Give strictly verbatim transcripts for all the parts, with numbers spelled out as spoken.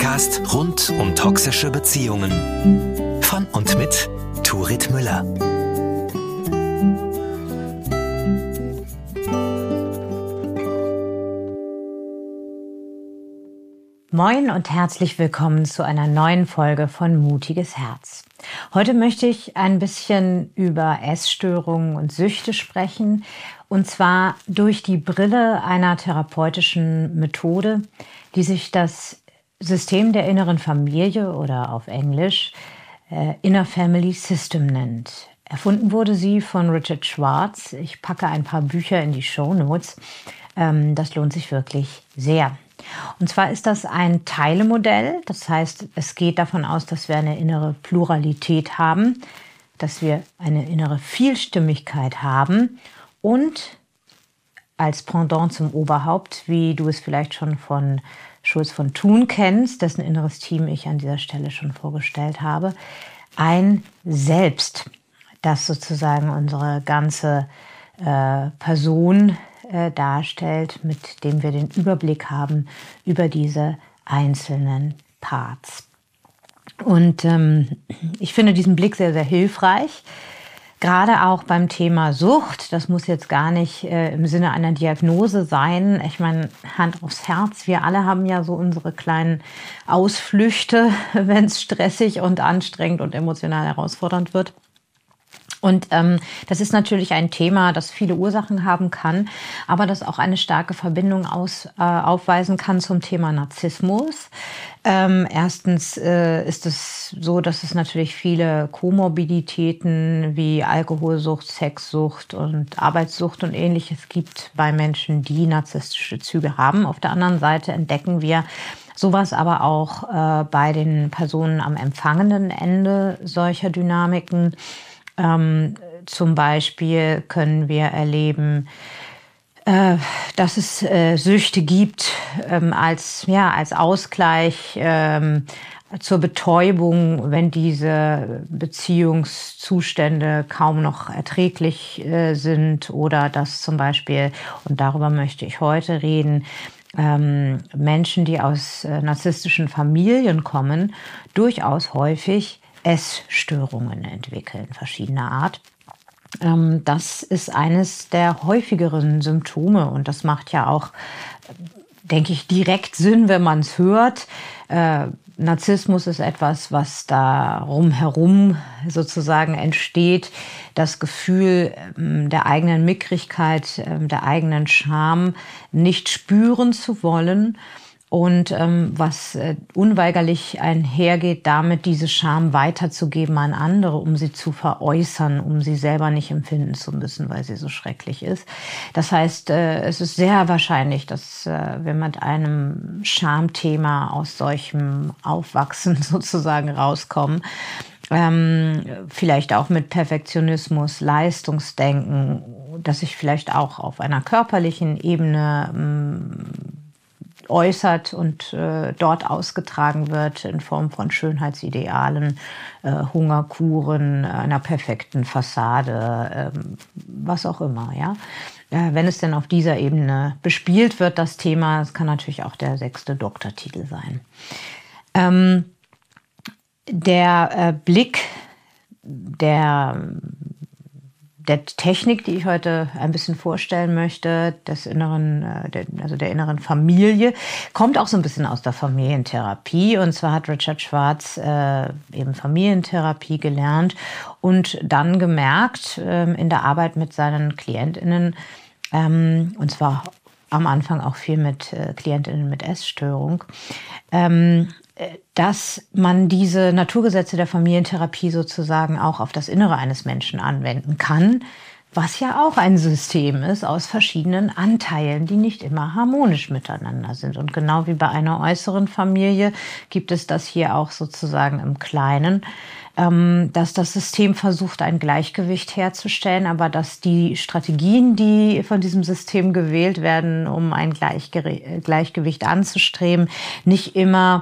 Podcast rund um toxische Beziehungen. Von und mit Turit Müller. Moin und herzlich willkommen zu einer neuen Folge von Mutiges Herz. Heute möchte ich ein bisschen über Essstörungen und Süchte sprechen, und zwar durch die Brille einer therapeutischen Methode, die sich das System der inneren Familie oder auf Englisch äh, Inner Family System nennt. Erfunden wurde sie von Richard Schwartz. Ich packe ein paar Bücher in die Shownotes. Ähm, das lohnt sich wirklich sehr. Und zwar ist das ein Teilemodell. Das heißt, es geht davon aus, dass wir eine innere Pluralität haben, dass wir eine innere Vielstimmigkeit haben und als Pendant zum Oberhaupt, wie du es vielleicht schon von Schulz von Thun kennst, dessen inneres Team ich an dieser Stelle schon vorgestellt habe, ein Selbst, das sozusagen unsere ganze äh, Person äh, darstellt, mit dem wir den Überblick haben über diese einzelnen Parts. Und ähm, ich finde diesen Blick sehr, sehr hilfreich. Gerade auch beim Thema Sucht, das muss jetzt gar nicht äh, im Sinne einer Diagnose sein. Ich meine, Hand aufs Herz, wir alle haben ja so unsere kleinen Ausflüchte, wenn es stressig und anstrengend und emotional herausfordernd wird. Und ähm, das ist natürlich ein Thema, das viele Ursachen haben kann, aber das auch eine starke Verbindung aus, äh, aufweisen kann zum Thema Narzissmus. Ähm, erstens äh, ist es so, dass es natürlich viele Komorbiditäten wie Alkoholsucht, Sexsucht und Arbeitssucht und Ähnliches gibt bei Menschen, die narzisstische Züge haben. Auf der anderen Seite entdecken wir sowas aber auch äh, bei den Personen am empfangenden Ende solcher Dynamiken. Ähm, zum Beispiel können wir erleben, äh, dass es äh, Süchte gibt ähm, als, ja, als Ausgleich ähm, zur Betäubung, wenn diese Beziehungszustände kaum noch erträglich äh, sind, oder dass zum Beispiel, und darüber möchte ich heute reden, ähm, Menschen, die aus äh, narzisstischen Familien kommen, durchaus häufig Essstörungen entwickeln, verschiedener Art. Ähm, das ist eines der häufigeren Symptome und das macht ja auch, denke ich, direkt Sinn, wenn man es hört. Äh, Narzissmus ist etwas, was da rumherum sozusagen entsteht. Das Gefühl ähm, der eigenen Mickrigkeit, ähm, der eigenen Scham nicht spüren zu wollen. Und ähm, was äh, unweigerlich einhergeht, damit diese Scham weiterzugeben an andere, um sie zu veräußern, um sie selber nicht empfinden zu müssen, weil sie so schrecklich ist. Das heißt, äh, es ist sehr wahrscheinlich, dass äh, wir mit einem Schamthema aus solchem Aufwachsen sozusagen rauskommen. Ähm, vielleicht auch mit Perfektionismus, Leistungsdenken, das sich vielleicht auch auf einer körperlichen Ebene ähm, äußert und äh, dort ausgetragen wird in Form von Schönheitsidealen, äh, Hungerkuren, einer perfekten Fassade, äh, was auch immer, ja. Äh, wenn es denn auf dieser Ebene bespielt wird, das Thema, das kann natürlich auch der sechste Doktortitel sein. Ähm, der äh, Blick der der Technik, die ich heute ein bisschen vorstellen möchte, des inneren, also der inneren Familie, kommt auch so ein bisschen aus der Familientherapie. Und zwar hat Richard Schwartz äh, eben Familientherapie gelernt und dann gemerkt ähm, in der Arbeit mit seinen KlientInnen, ähm, und zwar am Anfang auch viel mit äh, KlientInnen mit Essstörung, ähm, dass man diese Naturgesetze der Familientherapie sozusagen auch auf das Innere eines Menschen anwenden kann, was ja auch ein System ist aus verschiedenen Anteilen, die nicht immer harmonisch miteinander sind. Und genau wie bei einer äußeren Familie gibt es das hier auch sozusagen im Kleinen, dass das System versucht, ein Gleichgewicht herzustellen, aber dass die Strategien, die von diesem System gewählt werden, um ein Gleichgewicht anzustreben, nicht immer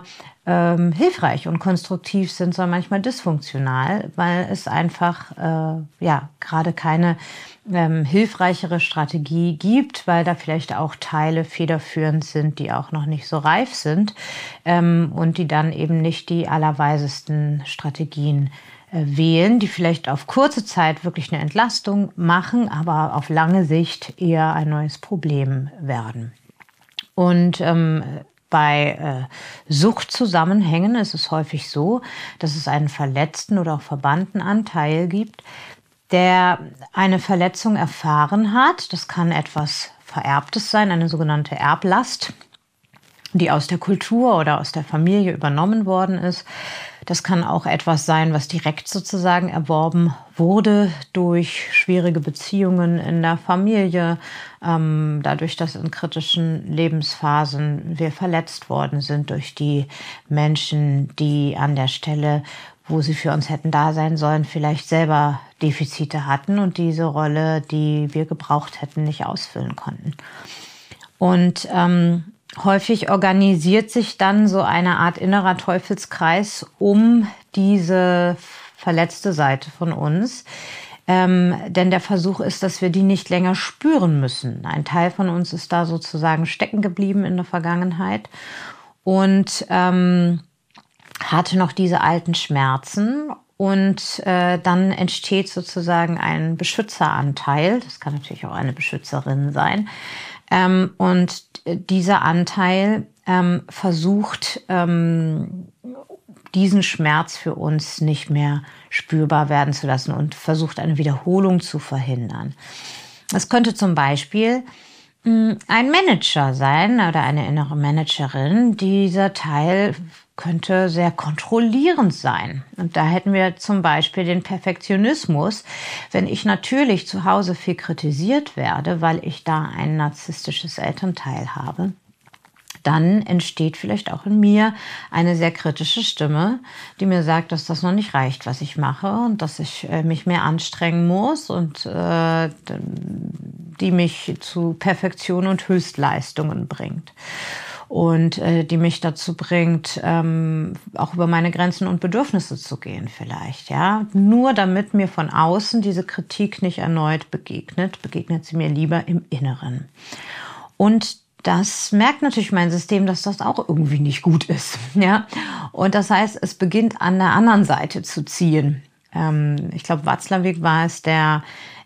ähm, hilfreich und konstruktiv sind, sondern manchmal dysfunktional, weil es einfach äh, ja gerade keine ähm, hilfreichere Strategie gibt, weil da vielleicht auch Teile federführend sind, die auch noch nicht so reif sind ähm, und die dann eben nicht die allerweisesten Strategien äh, wählen, die vielleicht auf kurze Zeit wirklich eine Entlastung machen, aber auf lange Sicht eher ein neues Problem werden. Und ähm, bei äh, Suchtzusammenhängen ist es häufig so, dass es einen verletzten oder auch verbannten Anteil gibt, der eine Verletzung erfahren hat. Das kann etwas Vererbtes sein, eine sogenannte Erblast, die aus der Kultur oder aus der Familie übernommen worden ist. Das kann auch etwas sein, was direkt sozusagen erworben wurde durch schwierige Beziehungen in der Familie, ähm, dadurch, dass in kritischen Lebensphasen wir verletzt worden sind durch die Menschen, die an der Stelle, wo sie für uns hätten da sein sollen, vielleicht selber Defizite hatten und diese Rolle, die wir gebraucht hätten, nicht ausfüllen konnten. Und ähm, häufig organisiert sich dann so eine Art innerer Teufelskreis um diese verletzte Seite von uns. Ähm, denn der Versuch ist, dass wir die nicht länger spüren müssen. Ein Teil von uns ist da sozusagen stecken geblieben in der Vergangenheit und ähm, hatte noch diese alten Schmerzen. Und äh, dann entsteht sozusagen ein Beschützeranteil. Das kann natürlich auch eine Beschützerin sein. Ähm, und dieser Anteil ähm, versucht, ähm, diesen Schmerz für uns nicht mehr spürbar werden zu lassen und versucht, eine Wiederholung zu verhindern. Es könnte zum Beispiel mh, ein Manager sein oder eine innere Managerin. Dieser Teil könnte sehr kontrollierend sein. Und da hätten wir zum Beispiel den Perfektionismus. Wenn ich natürlich zu Hause viel kritisiert werde, weil ich da ein narzisstisches Elternteil habe, dann entsteht vielleicht auch in mir eine sehr kritische Stimme, die mir sagt, dass das noch nicht reicht, was ich mache und dass ich äh, mich mehr anstrengen muss und äh, die mich zu Perfektion und Höchstleistungen bringt. Und äh, die mich dazu bringt, ähm, auch über meine Grenzen und Bedürfnisse zu gehen vielleicht, ja. Nur damit mir von außen diese Kritik nicht erneut begegnet, begegnet sie mir lieber im Inneren. Und das merkt natürlich mein System, dass das auch irgendwie nicht gut ist, ja. Und das heißt, es beginnt an der anderen Seite zu ziehen. Ähm, ich glaube, Watzlawick war es, der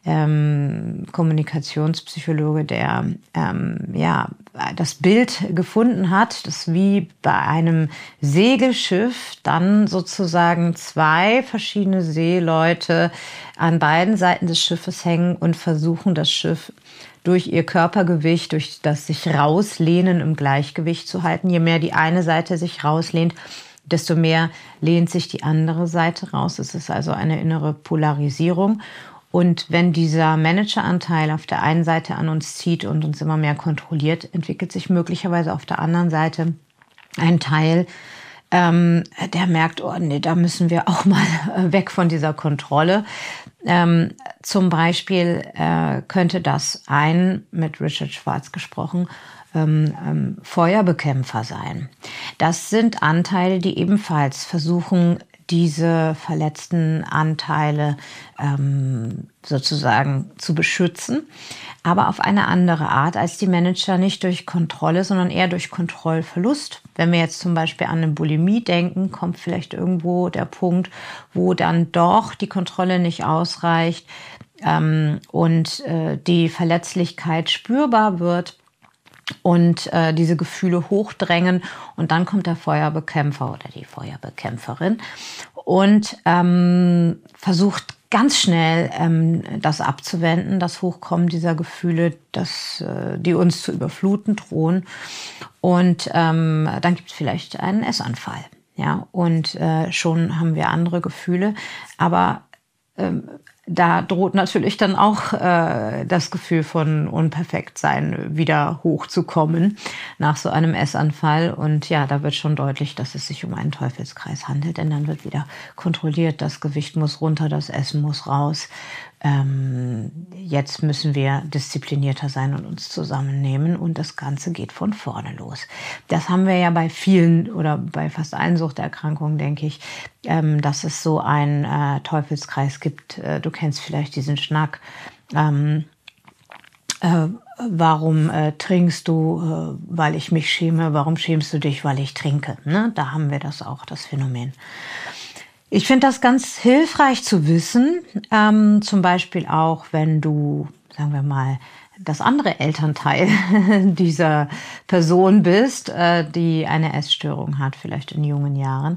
ähm, Kommunikationspsychologe, der ähm, ja das Bild gefunden hat, dass wie bei einem Segelschiff dann sozusagen zwei verschiedene Seeleute an beiden Seiten des Schiffes hängen und versuchen, das Schiff durch ihr Körpergewicht, durch das sich rauslehnen im Gleichgewicht zu halten. Je mehr die eine Seite sich rauslehnt, desto mehr lehnt sich die andere Seite raus. Es ist also eine innere Polarisierung. Und wenn dieser Manageranteil auf der einen Seite an uns zieht und uns immer mehr kontrolliert, entwickelt sich möglicherweise auf der anderen Seite ein Teil, ähm, der merkt, oh nee, da müssen wir auch mal weg von dieser Kontrolle. Ähm, zum Beispiel äh, könnte das ein, mit Richard Schwartz gesprochen, ähm, ähm, Feuerbekämpfer sein. Das sind Anteile, die ebenfalls versuchen, diese verletzten Anteile ähm, sozusagen zu beschützen, aber auf eine andere Art als die Manager, nicht durch Kontrolle, sondern eher durch Kontrollverlust. Wenn wir jetzt zum Beispiel an eine Bulimie denken, kommt vielleicht irgendwo der Punkt, wo dann doch die Kontrolle nicht ausreicht ähm, und äh, die Verletzlichkeit spürbar wird und äh, diese Gefühle hochdrängen und dann kommt der Feuerbekämpfer oder die Feuerbekämpferin und ähm, versucht ganz schnell ähm, das abzuwenden, das Hochkommen dieser Gefühle, das, äh, die uns zu überfluten drohen. Und ähm, dann gibt es vielleicht einen Essanfall. Ja? Und äh, schon haben wir andere Gefühle. Aber ähm, da droht natürlich dann auch äh, das Gefühl von Unperfektsein wieder hochzukommen nach so einem Essanfall. Und ja, da wird schon deutlich, dass es sich um einen Teufelskreis handelt, denn dann wird wieder kontrolliert, das Gewicht muss runter, das Essen muss raus. Ähm, jetzt müssen wir disziplinierter sein und uns zusammennehmen und das Ganze geht von vorne los. Das haben wir ja bei vielen oder bei fast allen Suchterkrankungen, denke ich, ähm, dass es so einen äh, Teufelskreis gibt. Äh, du kennst vielleicht diesen Schnack. Ähm, äh, warum äh, trinkst du, äh, weil ich mich schäme? Warum schämst du dich, weil ich trinke? Ne? Da haben wir das auch, das Phänomen. Ich finde das ganz hilfreich zu wissen, ähm, zum Beispiel auch, wenn du, sagen wir mal, das andere Elternteil dieser Person bist, äh, die eine Essstörung hat, vielleicht in jungen Jahren.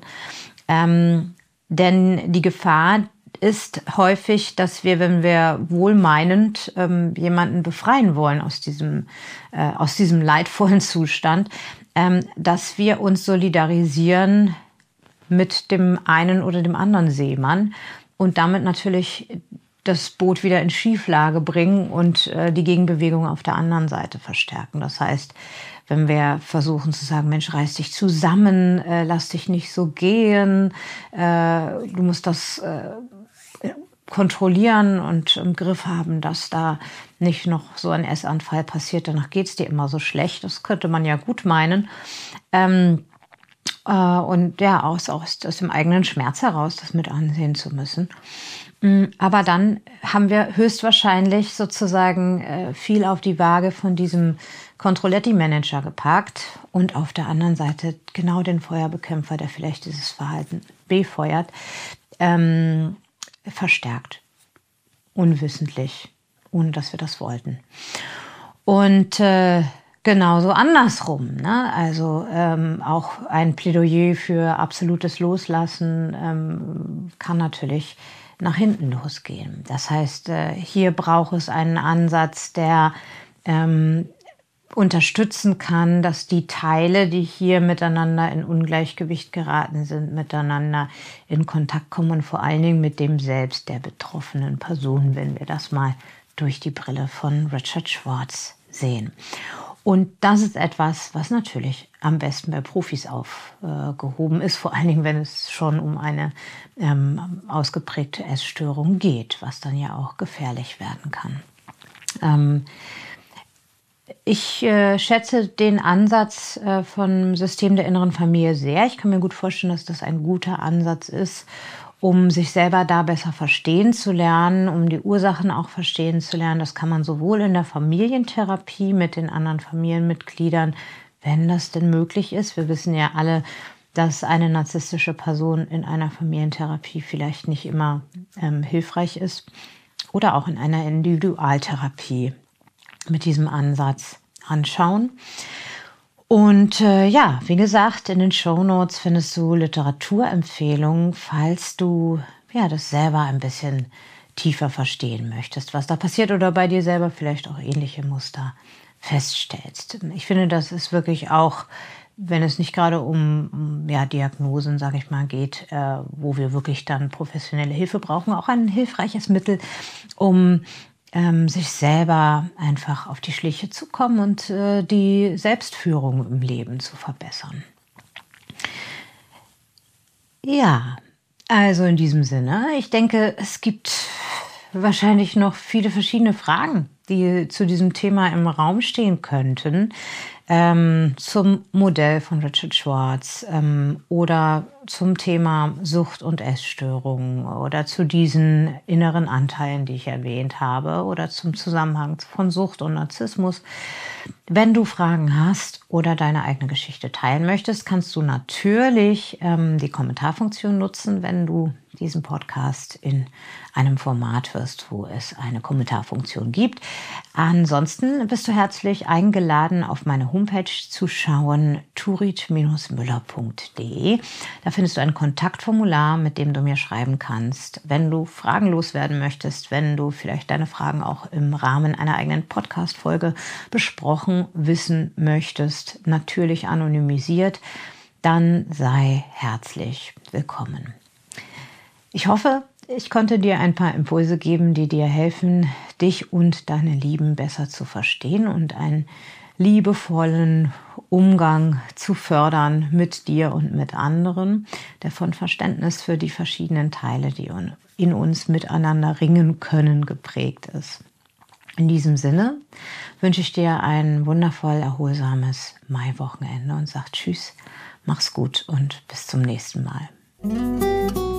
Ähm, denn die Gefahr ist häufig, dass wir, wenn wir wohlmeinend ähm, jemanden befreien wollen aus diesem, äh, aus diesem leidvollen Zustand, ähm, dass wir uns solidarisieren mit dem einen oder dem anderen Seemann und damit natürlich das Boot wieder in Schieflage bringen und äh, die Gegenbewegung auf der anderen Seite verstärken. Das heißt, wenn wir versuchen zu sagen, Mensch, reiß dich zusammen, äh, lass dich nicht so gehen, äh, du musst das äh, kontrollieren und im Griff haben, dass da nicht noch so ein Essanfall passiert, danach geht es dir immer so schlecht. Das könnte man ja gut meinen. Ähm, Und ja, aus, aus, aus dem eigenen Schmerz heraus das mit ansehen zu müssen. Aber dann haben wir höchstwahrscheinlich sozusagen viel auf die Waage von diesem Controletti-Manager gepackt und auf der anderen Seite genau den Feuerbekämpfer, der vielleicht dieses Verhalten befeuert, ähm, verstärkt. Unwissentlich, ohne dass wir das wollten. Und äh, genauso andersrum, ne? Also ähm, auch ein Plädoyer für absolutes Loslassen ähm, kann natürlich nach hinten losgehen. Das heißt, äh, hier braucht es einen Ansatz, der ähm, unterstützen kann, dass die Teile, die hier miteinander in Ungleichgewicht geraten sind, miteinander in Kontakt kommen, vor allen Dingen mit dem Selbst der betroffenen Person, wenn wir das mal durch die Brille von Richard Schwartz sehen. Und das ist etwas, was natürlich am besten bei Profis aufgehoben ist, vor allen Dingen, wenn es schon um eine ähm, ausgeprägte Essstörung geht, was dann ja auch gefährlich werden kann. Ähm, ich äh, schätze den Ansatz äh, vom System der inneren Familie sehr. Ich kann mir gut vorstellen, dass das ein guter Ansatz ist, um sich selber da besser verstehen zu lernen, um die Ursachen auch verstehen zu lernen. Das kann man sowohl in der Familientherapie mit den anderen Familienmitgliedern, wenn das denn möglich ist. Wir wissen ja alle, dass eine narzisstische Person in einer Familientherapie vielleicht nicht immer ähm, hilfreich ist. Oder auch in einer Individualtherapie mit diesem Ansatz anschauen. Und äh, ja, wie gesagt, in den Shownotes findest du Literaturempfehlungen, falls du ja, das selber ein bisschen tiefer verstehen möchtest, was da passiert oder bei dir selber vielleicht auch ähnliche Muster feststellst. Ich finde, das ist wirklich auch, wenn es nicht gerade um, um ja, Diagnosen, sage ich mal, geht, äh, wo wir wirklich dann professionelle Hilfe brauchen, auch ein hilfreiches Mittel, um Ähm, sich selber einfach auf die Schliche zu kommen und äh, die Selbstführung im Leben zu verbessern. Ja, also in diesem Sinne, ich denke, es gibt wahrscheinlich noch viele verschiedene Fragen, die zu diesem Thema im Raum stehen könnten. Ähm, zum Modell von Richard Schwartz ähm, oder zum Thema Sucht und Essstörungen oder zu diesen inneren Anteilen, die ich erwähnt habe, oder zum Zusammenhang von Sucht und Narzissmus. Wenn du Fragen hast oder deine eigene Geschichte teilen möchtest, kannst du natürlich ähm, die Kommentarfunktion nutzen, wenn du diesen Podcast in einem Format wirst, wo es eine Kommentarfunktion gibt. Ansonsten bist du herzlich eingeladen, auf meine Homepage zu schauen, turit Müller punkt de. Da findest du ein Kontaktformular, mit dem du mir schreiben kannst, wenn du Fragen loswerden möchtest, wenn du vielleicht deine Fragen auch im Rahmen einer eigenen Podcast-Folge besprochen wissen möchtest, natürlich anonymisiert, dann sei herzlich willkommen. Ich hoffe, ich konnte dir ein paar Impulse geben, die dir helfen, dich und deine Lieben besser zu verstehen und einen liebevollen Umgang zu fördern mit dir und mit anderen, der von Verständnis für die verschiedenen Teile, die in uns miteinander ringen können, geprägt ist. In diesem Sinne wünsche ich dir ein wundervoll erholsames Maiwochenende und sag Tschüss, mach's gut und bis zum nächsten Mal.